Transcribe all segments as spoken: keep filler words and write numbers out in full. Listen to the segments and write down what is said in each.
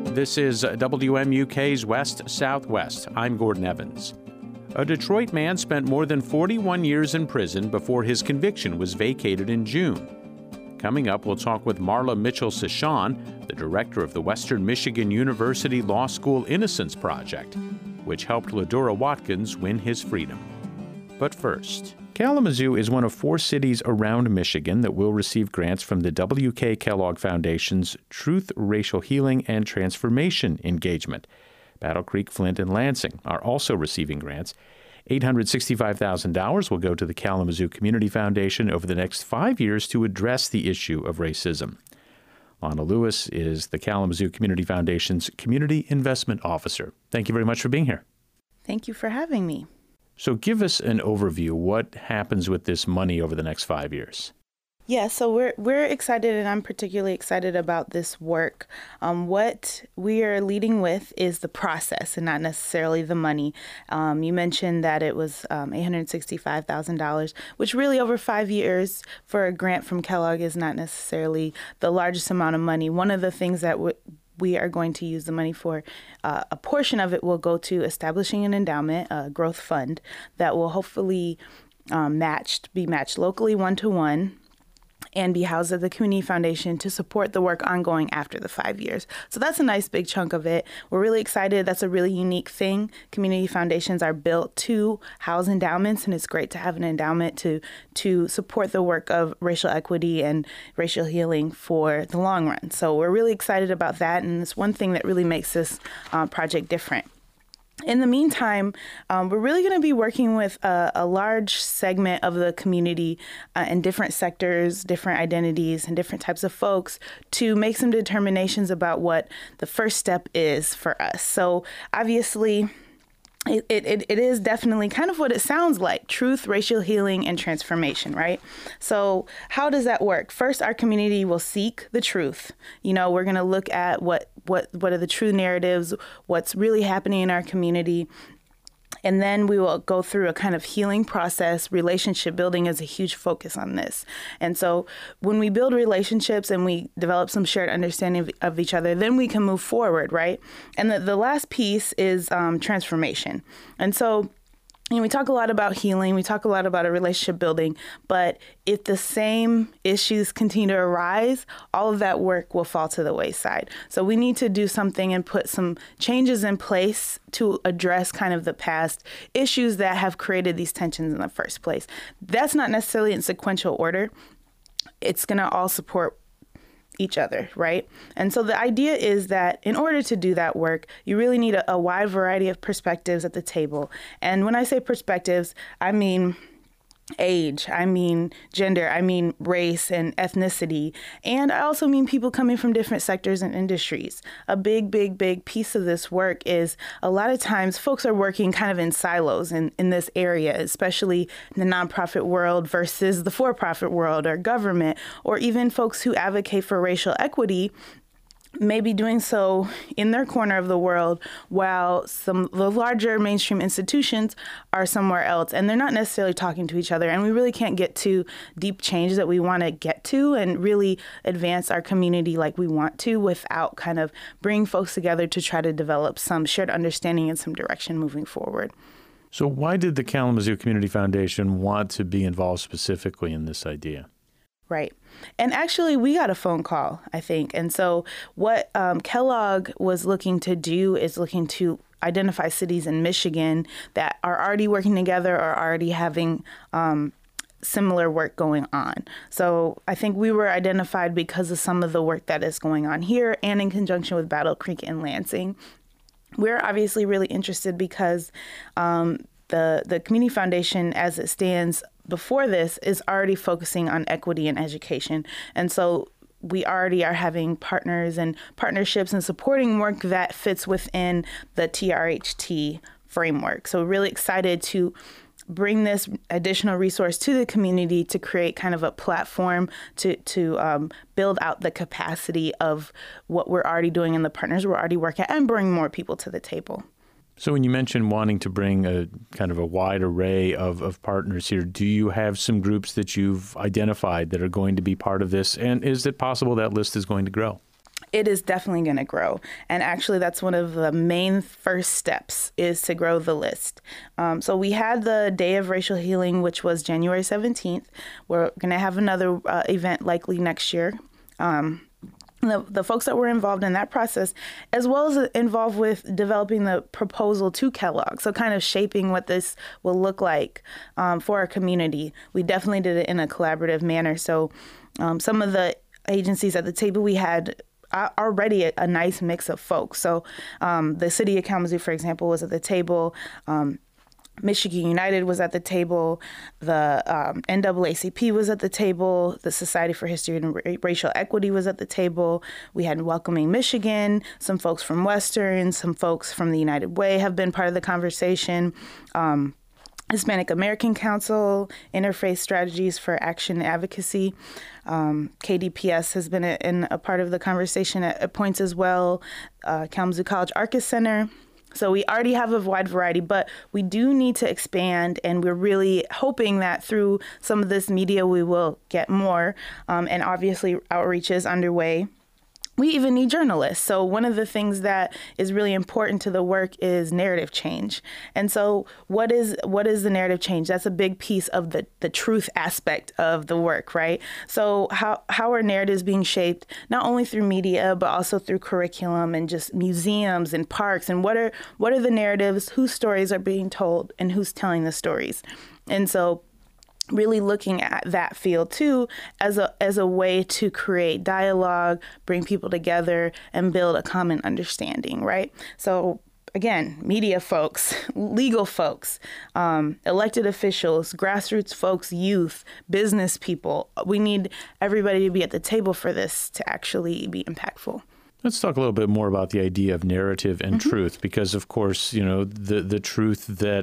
This is W M U K's West Southwest. I'm Gordon Evans. A Detroit man spent more than forty-one years in prison before his conviction was vacated in June. Coming up, we'll talk with Marla Mitchell-Cishon, the director of the Western Michigan University Law School Innocence Project, which helped Ladura Watkins win his freedom. But first, Kalamazoo is one of four cities around Michigan that will receive grants from the W K Kellogg Foundation's Truth, Racial Healing, and Transformation engagement. Battle Creek, Flint, and Lansing are also receiving grants. eight hundred sixty-five thousand dollars will go to the Kalamazoo Community Foundation over the next five years to address the issue of racism. Lana Lewis is the Kalamazoo Community Foundation's Community Investment Officer. Thank you very much for being here. Thank you for having me. So give us an overview. What happens with this money over the next five years? Yeah, so we're we're excited, and I'm particularly excited about this work. Um, what we are leading with is the process and not necessarily the money. Um, you mentioned that it was um, eight hundred sixty-five thousand dollars, which really over five years for a grant from Kellogg is not necessarily the largest amount of money. One of the things that w- we are going to use the money for, uh, a portion of it will go to establishing an endowment, a growth fund, that will hopefully um, matched, be matched locally one-to-one, and be housed at the Community Foundation to support the work ongoing after the five years. So that's a nice big chunk of it. We're really excited. That's a really unique thing. Community foundations are built to house endowments, and it's great to have an endowment to to support the work of racial equity and racial healing for the long run. So we're really excited about that, and it's one thing that really makes this uh, project different. In the meantime, um, we're really going to be working with a, a large segment of the community uh, in different sectors, different identities, and different types of folks to make some determinations about what the first step is for us. So obviously, It, it it is definitely kind of what it sounds like: truth, racial healing, and transformation, right? So how does that work? First, our community will seek the truth. You know, we're going to look at what, what, what are the true narratives, what's really happening in our community. And then we will go through a kind of healing process. Relationship building is a huge focus on this. And so when we build relationships and we develop some shared understanding of, of each other, then we can move forward, right? And the, the last piece is um, transformation. And so you know, we talk a lot about healing, we talk a lot about a relationship building, but if the same issues continue to arise, all of that work will fall to the wayside. So we need to do something and put some changes in place to address kind of the past issues that have created these tensions in the first place. That's not necessarily in sequential order. It's going to all support each other, right? And so the idea is that in order to do that work, you really need a, a wide variety of perspectives at the table. And when I say perspectives, I mean age, I mean gender, I mean race and ethnicity. And I also mean people coming from different sectors and industries. A big, big, big piece of this work is a lot of times folks are working kind of in silos in, in this area, especially in the nonprofit world versus the for-profit world or government, or even folks who advocate for racial equity may be doing so in their corner of the world while some of the larger mainstream institutions are somewhere else, and they're not necessarily talking to each other. And we really can't get to deep change that we want to get to and really advance our community like we want to without kind of bringing folks together to try to develop some shared understanding and some direction moving forward. So why did the Kalamazoo Community Foundation want to be involved specifically in this idea? Right. And actually, we got a phone call, I think. And so what um, Kellogg was looking to do is looking to identify cities in Michigan that are already working together or already having um, similar work going on. So I think we were identified because of some of the work that is going on here and in conjunction with Battle Creek and Lansing. We're obviously really interested because um, the, the Community Foundation, as it stands before this, is already focusing on equity and education. And so we already are having partners and partnerships and supporting work that fits within the T R H T framework. So really excited to bring this additional resource to the community to create kind of a platform to, to um, build out the capacity of what we're already doing and the partners we're already working at and bring more people to the table. So when you mentioned wanting to bring a kind of a wide array of, of partners here, do you have some groups that you've identified that are going to be part of this? And is it possible that list is going to grow? It is definitely going to grow. And actually, that's one of the main first steps is to grow the list. Um, so we had the Day of Racial Healing, which was January seventeenth. We're going to have another uh, event likely next year. Um, the, the folks that were involved in that process, as well as involved with developing the proposal to Kellogg, so kind of shaping what this will look like um, for our community. We definitely did it in a collaborative manner. So um, some of the agencies at the table, we had already a, a nice mix of folks. So um, the city of Kalamazoo, for example, was at the table. Um, Michigan United was at the table. The um, N double A C P was at the table. The Society for History and Ra- Racial Equity was at the table. We had Welcoming Michigan. Some folks from Western, some folks from the United Way have been part of the conversation. Um, Hispanic American Council, Interfaith Strategies for Action and Advocacy. Um, K D P S has been a, in a part of the conversation at, at points as well. Uh, Kalamazoo College Arcus Center. So we already have a wide variety, but we do need to expand, and we're really hoping that through some of this media we will get more. Um, and obviously outreach is underway. We even need journalists. So one of the things that is really important to the work is narrative change. And so what is what is the narrative change? That's a big piece of the, the truth aspect of the work, right? So how, how are narratives being shaped, not only through media, but also through curriculum and just museums and parks? And what are what are the narratives, whose stories are being told, and who's telling the stories? And so really looking at that field too as a as a way to create dialogue, bring people together, and build a common understanding, right? So again, media folks, legal folks, um, elected officials, grassroots folks, youth, business people. We need everybody to be at the table for this to actually be impactful. Let's talk a little bit more about the idea of narrative and mm-hmm. truth, because of course, you know, the the truth that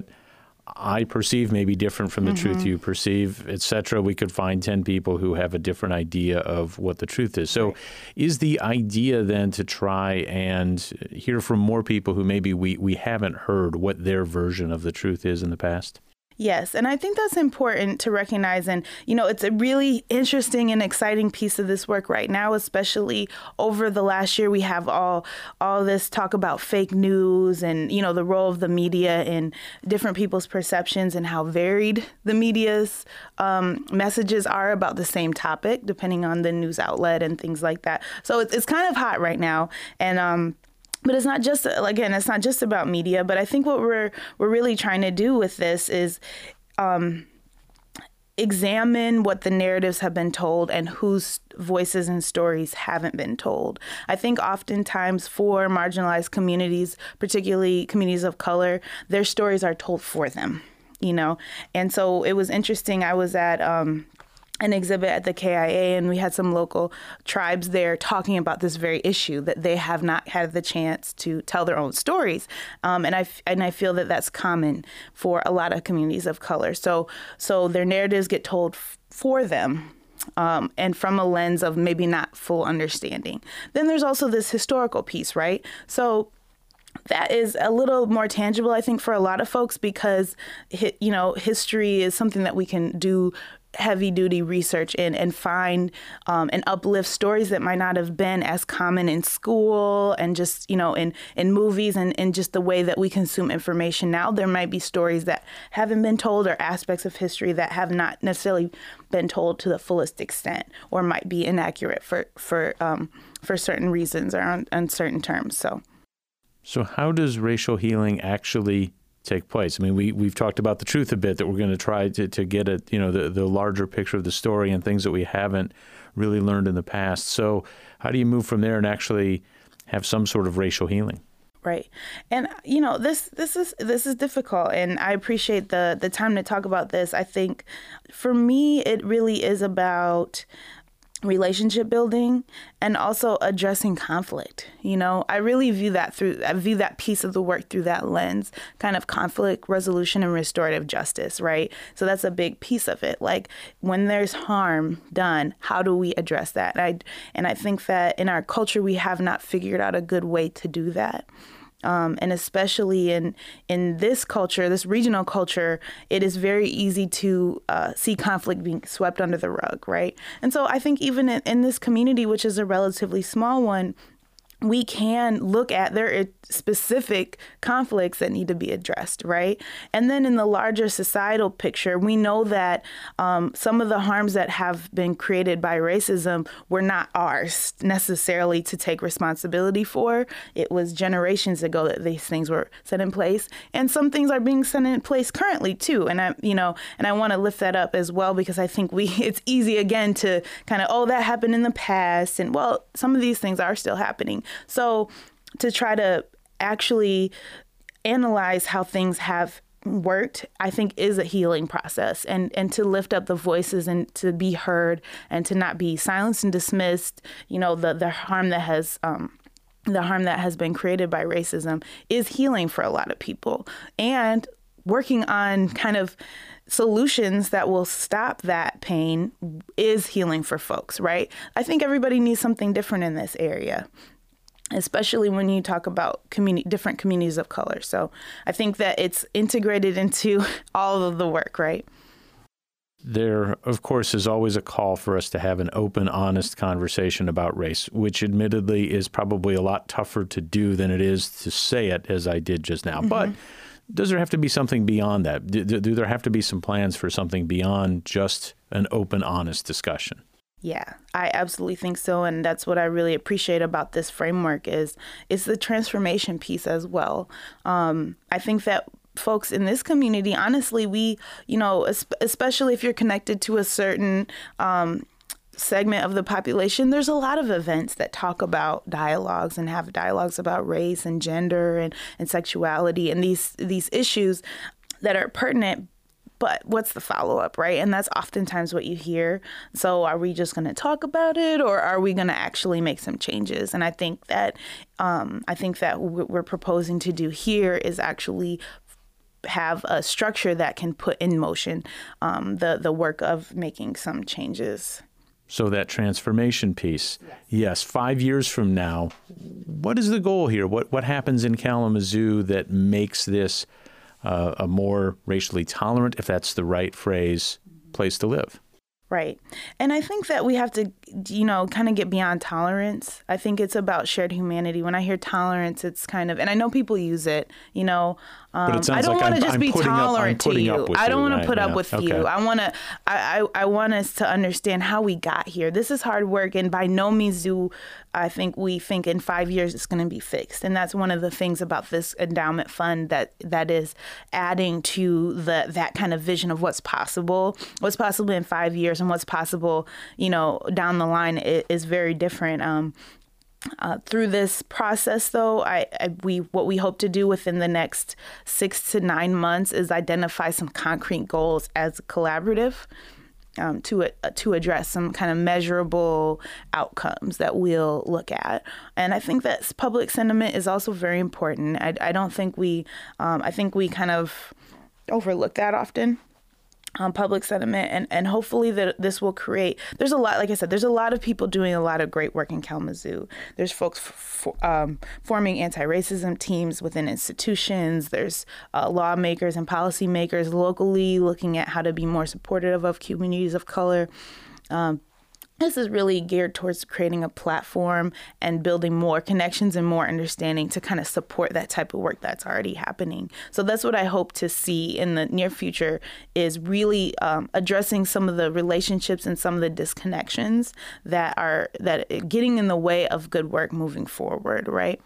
I perceive may be different from the mm-hmm. truth you perceive, et cetera. We could find ten people who have a different idea of what the truth is. So right. is the idea then to try and hear from more people who maybe we, we haven't heard what their version of the truth is in the past? Yes, and I think that's important to recognize. And, you know, it's a really interesting and exciting piece of this work right now, especially over the last year. We have all all this talk about fake news and, you know, the role of the media in different people's perceptions and how varied the media's um, messages are about the same topic, depending on the news outlet and things like that. So it's, it's kind of hot right now. And um But it's not just, again, it's not just about media, but I think what we're we're really trying to do with this is um, examine what the narratives have been told and whose voices and stories haven't been told. I think oftentimes for marginalized communities, particularly communities of color, their stories are told for them, you know? And so it was interesting. I was at um, an exhibit at the K I A, and we had some local tribes there talking about this very issue, that they have not had the chance to tell their own stories. Um, and I and I feel that that's common for a lot of communities of color. So so their narratives get told f- for them. Um, and from a lens of maybe not full understanding. Then there's also this historical piece, right? So that is a little more tangible, I think, for a lot of folks, because, you know, history is something that we can do heavy duty research in and find um, and uplift stories that might not have been as common in school and just, you know, in, in movies and, and just the way that we consume information now. There might be stories that haven't been told or aspects of history that have not necessarily been told to the fullest extent or might be inaccurate for, for, um, for certain reasons or on, on certain terms. So. So how does racial healing actually take place? I mean, we, we've talked about the truth a bit, that we're going to try to, to get at, you know, the, the larger picture of the story and things that we haven't really learned in the past. So how do you move from there and actually have some sort of racial healing? Right. And, you know, this this is this is difficult, and I appreciate the the time to talk about this. I think for me, it really is about relationship building and also addressing conflict. You know, I really view that through, I view that piece of the work through that lens, kind of conflict resolution and restorative justice, right? So that's a big piece of it. Like when there's harm done, how do we address that? And I, and I think that in our culture, we have not figured out a good way to do that. Um, and especially in in this culture, this regional culture, it is very easy to uh, see conflict being swept under the rug, right? And so I think even in, in this community, which is a relatively small one, we can look at there are specific conflicts that need to be addressed, right? And then in the larger societal picture, we know that um, some of the harms that have been created by racism were not ours necessarily to take responsibility for. It was generations ago that these things were set in place, and some things are being set in place currently too. And I, you know, and I want to lift that up as well, because I think we it's easy again to kind of, oh, that happened in the past, and well, some of these things are still happening. So to try to actually analyze how things have worked, I think is a healing process, and, and to lift up the voices and to be heard and to not be silenced and dismissed, you know, the, the harm that has, um, the harm that has been created by racism is healing for a lot of people, and working on kind of solutions that will stop that pain is healing for folks, right? I think everybody needs something different in this area, especially when you talk about community, different communities of color. So I think that it's integrated into all of the work, right? There, of course, is always a call for us to have an open, honest conversation about race, which admittedly is probably a lot tougher to do than it is to say it, as I did just now. Mm-hmm. But does there have to be something beyond that? Do, do there have to be some plans for something beyond just an open, honest discussion? Yeah, I absolutely think so. And that's what I really appreciate about this framework is it's the transformation piece as well. Um, I think that folks in this community, honestly, we, you know, especially if you're connected to a certain um, segment of the population, there's a lot of events that talk about dialogues and have dialogues about race and gender and, and sexuality and these these issues that are pertinent. But what's the follow-up, right? And that's oftentimes what you hear. So are we just going to talk about it, or are we going to actually make some changes? And I think that um, I think that what we're proposing to do here is actually have a structure that can put in motion um, the the work of making some changes. So that transformation piece, yes. yes, five years from now, what is the goal here? What what happens in Kalamazoo that makes this uh, a more racially tolerant, if that's the right phrase, place to live? Right. And I think that we have to, you know, kind of get beyond tolerance. I think it's about shared humanity. When I hear tolerance, it's kind of, and I know people use it, you know, um, but it sounds I don't like want to I'm, just I'm be tolerant up, to you. I don't want to put yeah. up with okay. you. I want to, I, I, I want us to understand how we got here. This is hard work. And by no means do I think we think in five years it's going to be fixed. And that's one of the things about this endowment fund that that is adding to the that kind of vision of what's possible, what's possible in five years and what's possible, you know, down the line is, is very different. Um, Uh, through this process, though, I, I we what we hope to do within the next six to nine months is identify some concrete goals as a collaborative um, to uh, to address some kind of measurable outcomes that we'll look at. And I think that public sentiment is also very important. I, I don't think we um, I think we kind of overlook that often. Um, public sentiment, and, and hopefully that this will create, there's a lot, like I said, there's a lot of people doing a lot of great work in Kalamazoo. There's folks f- f- um, forming anti-racism teams within institutions. There's uh, lawmakers and policymakers locally looking at how to be more supportive of communities of color. Um, This is really geared towards creating a platform and building more connections and more understanding to kind of support that type of work that's already happening. So that's what I hope to see in the near future is really um, addressing some of the relationships and some of the disconnections that are that getting in the way of good work moving forward, right?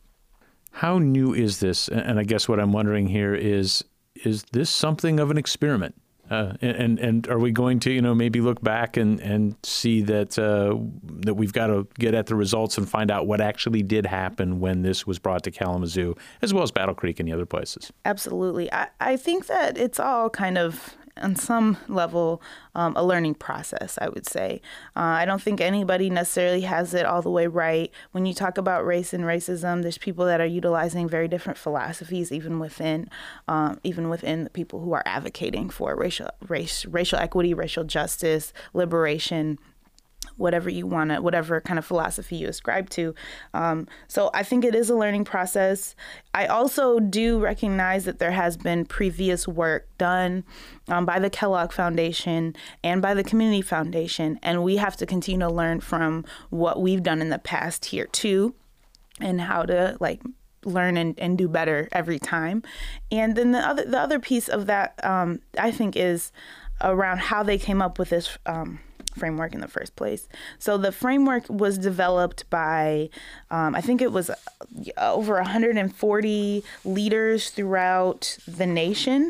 How new is this? And I guess what I'm wondering here is, is this something of an experiment? Uh, and and are we going to, you know, maybe look back and, and see that uh, that we've got to get at the results and find out what actually did happen when this was brought to Kalamazoo, as well as Battle Creek and the other places? Absolutely. I, I think that it's all kind of, on some level, um, a learning process, I would say. Uh, I don't think anybody necessarily has it all the way right. When you talk about race and racism, there's people that are utilizing very different philosophies, even within um, even within the people who are advocating for racial race, racial equity, racial justice, liberation, whatever you want to, whatever kind of philosophy you ascribe to. Um, so I think it is a learning process. I also do recognize that there has been previous work done um, by the Kellogg Foundation and by the Community Foundation, and we have to continue to learn from what we've done in the past here too. and how to like learn and, and do better every time. And then the other the other piece of that, um, I think, is around how they came up with this um, framework in the first place. So the framework was developed by, um, I think it was over one hundred forty leaders throughout the nation,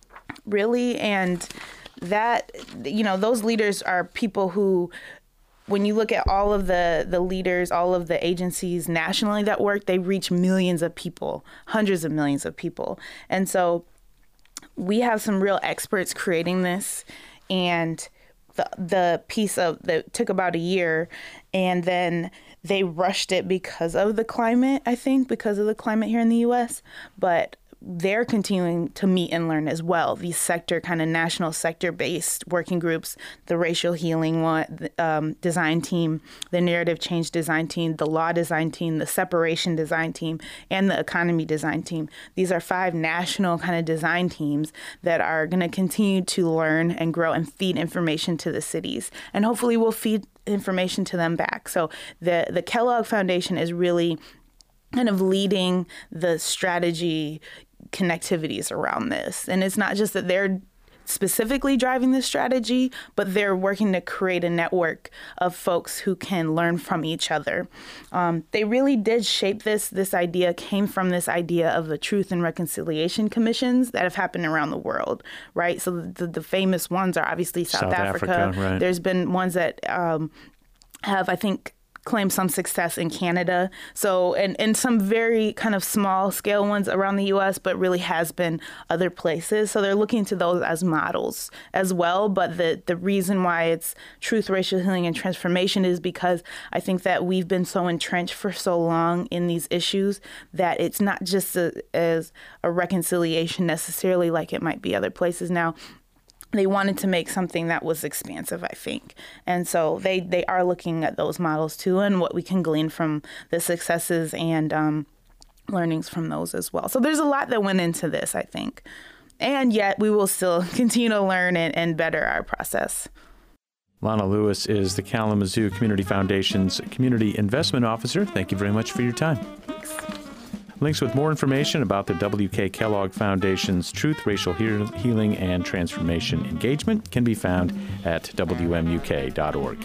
really. And that, you know, those leaders are people who, when you look at all of the, the leaders, all of the agencies nationally that work, they reach millions of people, hundreds of millions of people. And so we have some real experts creating this, and the the piece of that took about a year, and then they rushed it because of the climate, I think, because of the climate here in the U S, but they're continuing to meet and learn as well. These sector, kind of national sector-based working groups, the racial healing one, um, design team, the narrative change design team, the law design team, the separation design team, and the economy design team. These are five national kind of design teams that are going to continue to learn and grow and feed information to the cities. And hopefully we'll feed information to them back. So the, the Kellogg Foundation is really kind of leading the strategy connectivities around this. And it's not just that they're specifically driving this strategy, but they're working to create a network of folks who can learn from each other. Um, they really did shape this. This idea came from this idea of the Truth and Reconciliation Commissions that have happened around the world, right? So the, the famous ones are obviously South, South Africa. Africa, right. There's been ones that um, have, I think, claim some success in Canada. So, and, and some very kind of small scale ones around the U S, but really has been other places. So they're looking to those as models as well. But the, the reason why it's truth, racial healing, and transformation is because I think that we've been so entrenched for so long in these issues that it's not just a, as a reconciliation necessarily like it might be other places now. They wanted to make something that was expansive, I think. And so they, they are looking at those models too, and what we can glean from the successes and um, learnings from those as well. So there's a lot that went into this, I think. And yet we will still continue to learn and, and better our process. Lana Lewis is the Kalamazoo Community Foundation's Community Investment Officer. Thank you very much for your time. Thanks. Links with more information about the W K Kellogg Foundation's Truth, Racial Healing, and Transformation engagement can be found at W M U K dot org.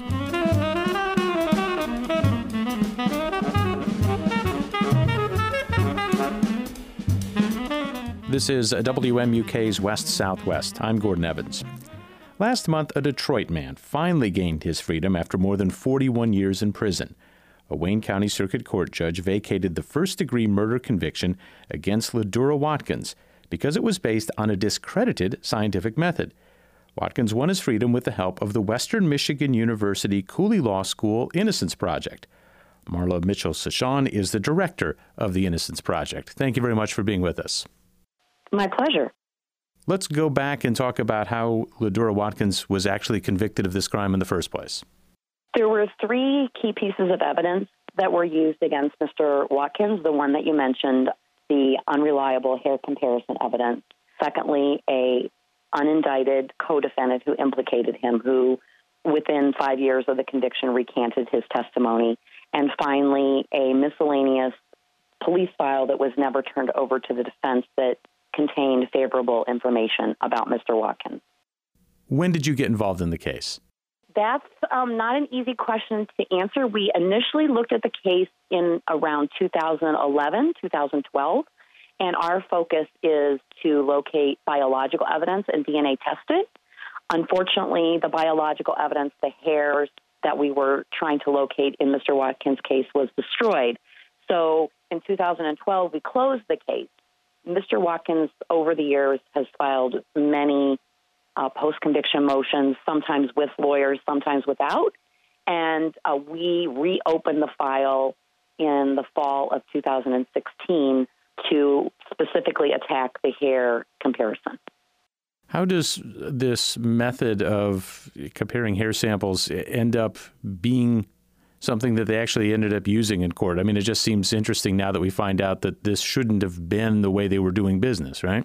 This is W M U K's West Southwest. I'm Gordon Evans. Last month, a Detroit man finally gained his freedom after more than forty-one years in prison. A Wayne County Circuit Court judge vacated the first-degree murder conviction against Ladura Watkins because it was based on a discredited scientific method. Watkins won his freedom with the help of the Western Michigan University Cooley Law School Innocence Project. Marla Mitchell-Sachon is the director of the Innocence Project. Thank you very much for being with us. My pleasure. Let's go back and talk about how Ladura Watkins was actually convicted of this crime in the first place. There were three key pieces of evidence that were used against Mister Watkins. The one that you mentioned, the unreliable hair comparison evidence. Secondly, a unindicted co-defendant who implicated him, who within five years of the conviction recanted his testimony. And finally, a miscellaneous police file that was never turned over to the defense that contained favorable information about Mister Watkins. When did you get involved in the case? That's um, not an easy question to answer. We initially looked at the case in around two thousand eleven, two thousand twelve, and our focus is to locate biological evidence and D N A test it. Unfortunately, the biological evidence, the hairs that we were trying to locate in Mister Watkins' case was destroyed. So in two thousand twelve, we closed the case. Mister Watkins, over the years, has filed many Uh, post-conviction motions, sometimes with lawyers, sometimes without. And uh, we reopened the file in the fall of two thousand sixteen to specifically attack the hair comparison. How does this method of comparing hair samples end up being something that they actually ended up using in court? I mean, it just seems interesting now that we find out that this shouldn't have been the way they were doing business, right?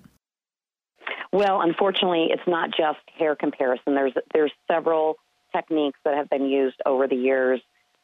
Well, unfortunately, it's not just hair comparison. There's there's several techniques that have been used over the years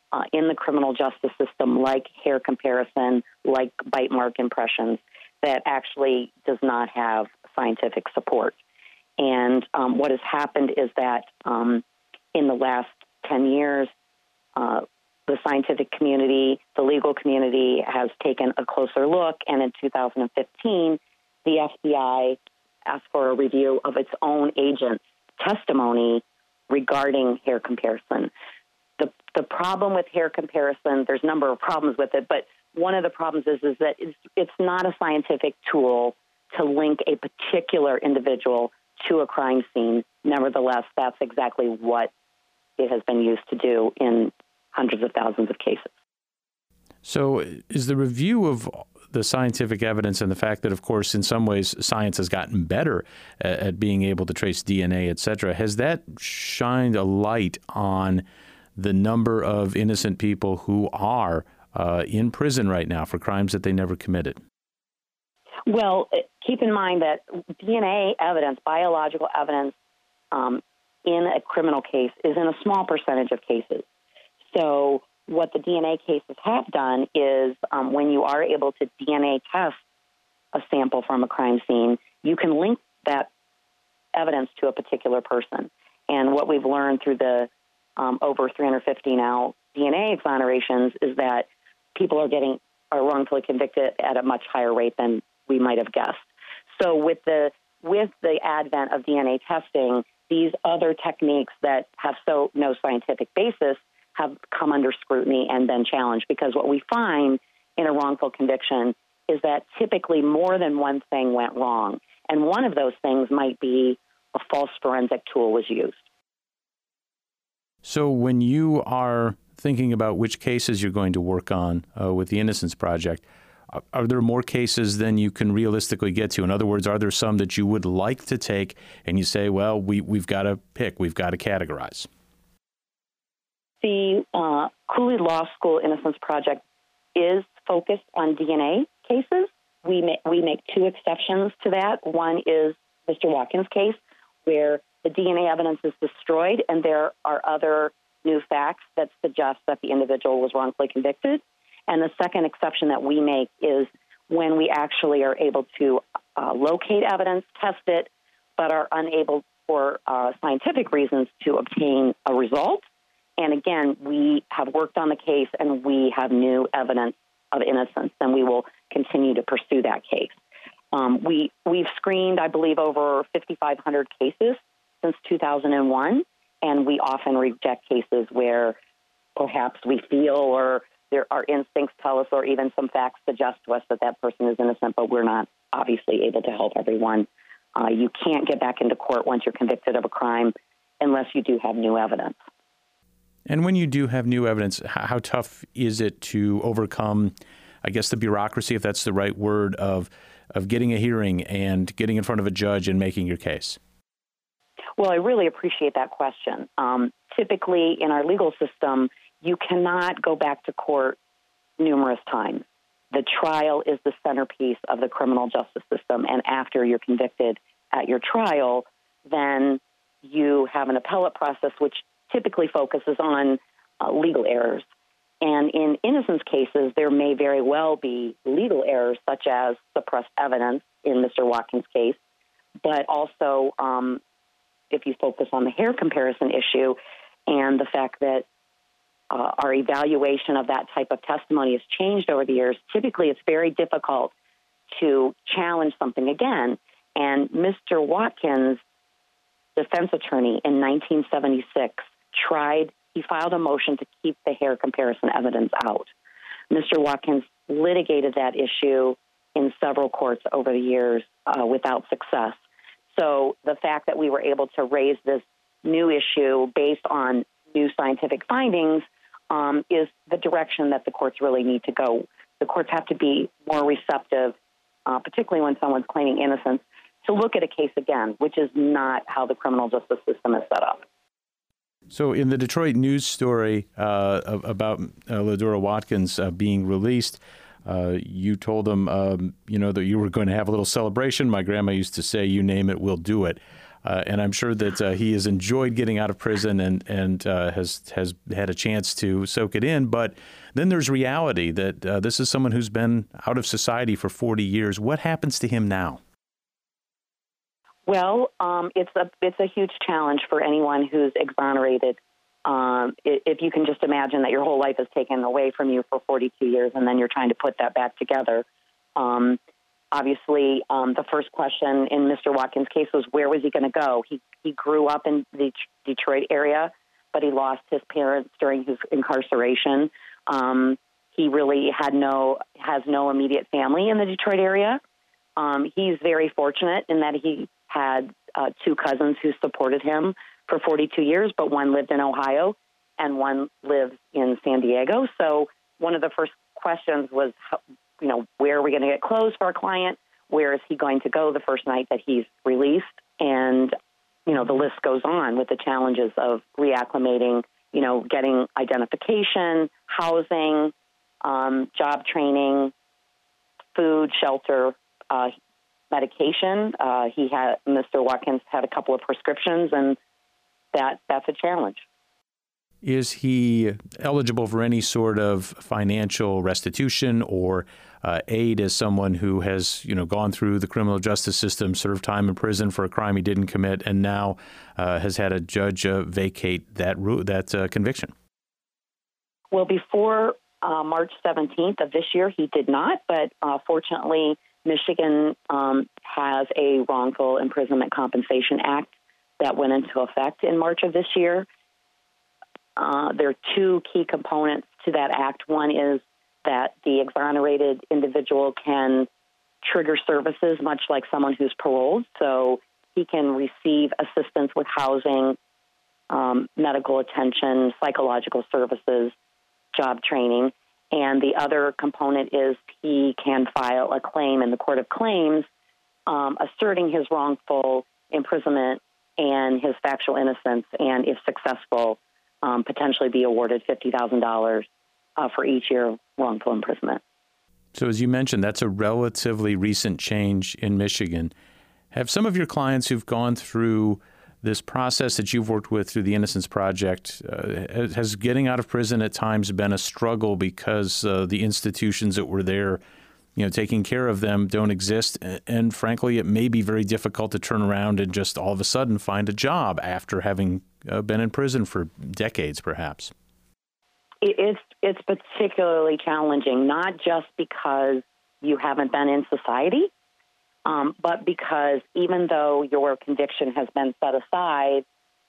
uh, in the criminal justice system, like hair comparison, like bite mark impressions, that actually does not have scientific support. And um, what has happened is that um, in the last ten years, uh, the scientific community, the legal community has taken a closer look, and in two thousand fifteen, the F B I asked for a review of its own agent's testimony regarding hair comparison. The the problem with hair comparison, there's a number of problems with it, but one of the problems is, is that it's, it's not a scientific tool to link a particular individual to a crime scene. Nevertheless, that's exactly what it has been used to do in hundreds of thousands of cases. So is the review of the scientific evidence and the fact that, of course, in some ways science has gotten better at, at being able to trace D N A, et cetera, has that shined a light on the number of innocent people who are uh, in prison right now for crimes that they never committed? Well, keep in mind that D N A evidence, biological evidence um, in a criminal case is in a small percentage of cases. So what the D N A cases have done is um, when you are able to D N A test a sample from a crime scene, you can link that evidence to a particular person. And what we've learned through the um, over three hundred fifty now D N A exonerations is that people are getting are wrongfully convicted at a much higher rate than we might have guessed. So with the with the advent of D N A testing, these other techniques that have so no scientific basis have come under scrutiny and been challenged, because what we find in a wrongful conviction is that typically more than one thing went wrong. And one of those things might be a false forensic tool was used. So when you are thinking about which cases you're going to work on uh, with the Innocence Project, are there more cases than you can realistically get to? In other words, are there some that you would like to take and you say, well, we, we've got to pick, we've got to categorize? The uh, Cooley Law School Innocence Project is focused on D N A cases. We, ma- we make two exceptions to that. One is Mister Watkins' case, where the D N A evidence is destroyed and there are other new facts that suggest that the individual was wrongfully convicted. And the second exception that we make is when we actually are able to uh, locate evidence, test it, but are unable for uh, scientific reasons to obtain a result. And again, we have worked on the case and we have new evidence of innocence, and we will continue to pursue that case. Um, we, we've screened, I believe, over fifty-five hundred cases since two thousand one, and we often reject cases where perhaps we feel or there, our instincts tell us, or even some facts suggest to us that that person is innocent, but we're not obviously able to help everyone. Uh, you can't get back into court once you're convicted of a crime unless you do have new evidence. And when you do have new evidence, how tough is it to overcome, I guess, the bureaucracy, if that's the right word, of of getting a hearing and getting in front of a judge and making your case? Well, I really appreciate that question. Um, typically, in our legal system, you cannot go back to court numerous times. The trial is the centerpiece of the criminal justice system, and after you're convicted at your trial, then you have an appellate process which typically focuses on uh, legal errors. And in innocence cases, there may very well be legal errors, such as suppressed evidence in Mister Watkins' case, but also um, if you focus on the hair comparison issue and the fact that uh, our evaluation of that type of testimony has changed over the years, typically it's very difficult to challenge something again. And Mister Watkins' defense attorney in nineteen seventy-six tried, he filed a motion to keep the hair comparison evidence out. Mister Watkins litigated that issue in several courts over the years uh, without success. So the fact that we were able to raise this new issue based on new scientific findings um, is the direction that the courts really need to go. The courts have to be more receptive, uh, particularly when someone's claiming innocence, to look at a case again, which is not how the criminal justice system is set up. So in the Detroit News story uh, about uh, Ladura Watkins uh, being released, uh, you told them, um, you know, that you were going to have a little celebration. My grandma used to say, you name it, we'll do it. Uh, and I'm sure that uh, he has enjoyed getting out of prison and and uh, has has had a chance to soak it in. But then there's reality that uh, this is someone who's been out of society for forty years. What happens to him now? Well, um, it's a it's a huge challenge for anyone who's exonerated. Um, if you can just imagine that your whole life is taken away from you for forty-two years, and then you're trying to put that back together. Um, obviously, um, the first question in Mister Watkins' case was, where was he going to go? He he grew up in the Detroit area, but he lost his parents during his incarceration. Um, he really had no has no immediate family in the Detroit area. Um, he's very fortunate in that he had uh, two cousins who supported him for forty-two years, but one lived in Ohio and one lives in San Diego. So one of the first questions was, you know, where are we going to get clothes for our client? Where is he going to go the first night that he's released? And, you know, the list goes on with the challenges of reacclimating, you know, getting identification, housing, um, job training, food, shelter, uh, medication. Uh, he had, Mister Watkins had a couple of prescriptions, and that that's a challenge. Is he eligible for any sort of financial restitution or uh, aid as someone who has, you know, gone through the criminal justice system, served time in prison for a crime he didn't commit, and now uh, has had a judge uh, vacate that ru- that uh, conviction? Well, before uh, March seventeenth of this year, he did not, but uh, fortunately, Michigan um, has a wrongful imprisonment compensation act that went into effect in March of this year. Uh, there are two key components to that act. One is that the exonerated individual can trigger services, much like someone who's paroled. So he can receive assistance with housing, um, medical attention, psychological services, job training. And the other component is he can file a claim in the Court of Claims um, asserting his wrongful imprisonment and his factual innocence, and if successful, um, potentially be awarded fifty thousand dollars uh, for each year of wrongful imprisonment. So as you mentioned, that's a relatively recent change in Michigan. Have some of your clients who've gone through this process that you've worked with through the Innocence Project, uh, has getting out of prison at times been a struggle because uh, the institutions that were there, you know, taking care of them don't exist? And, and frankly, it may be very difficult to turn around and just all of a sudden find a job after having uh, been in prison for decades, perhaps. It's, it's particularly challenging, not just because you haven't been in society, Um, but because even though your conviction has been set aside,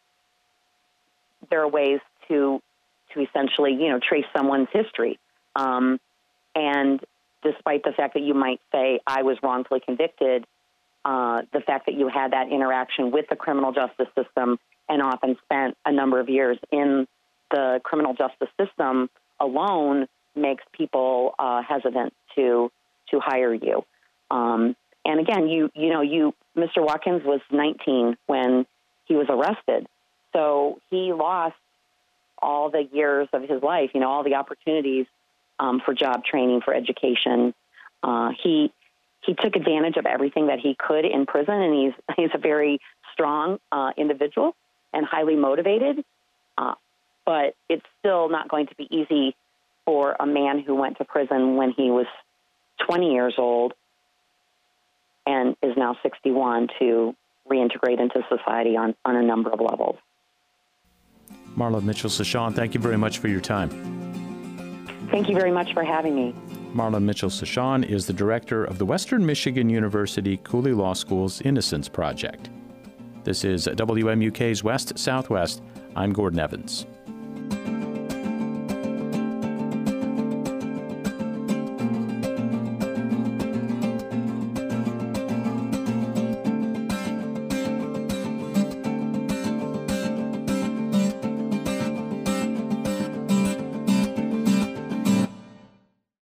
there are ways to to essentially, you know, trace someone's history. Um, and despite the fact that you might say, I was wrongfully convicted, uh, the fact that you had that interaction with the criminal justice system and often spent a number of years in the criminal justice system alone makes people uh, hesitant to to hire you. Um, And again, you you know, you Mister Watkins was nineteen when he was arrested, so he lost all the years of his life. You know, all the opportunities um, for job training, for education. Uh, he he took advantage of everything that he could in prison, and he's he's a very strong uh, individual and highly motivated. Uh, but it's still not going to be easy for a man who went to prison when he was twenty years old and is now sixty-one to reintegrate into society on, on a number of levels. Marla Mitchell-Cechon, thank you very much for your time. Thank you very much for having me. Marla Mitchell-Cechon is the director of the Western Michigan University Cooley Law School's Innocence Project. This is W M U K's West Southwest. I'm Gordon Evans.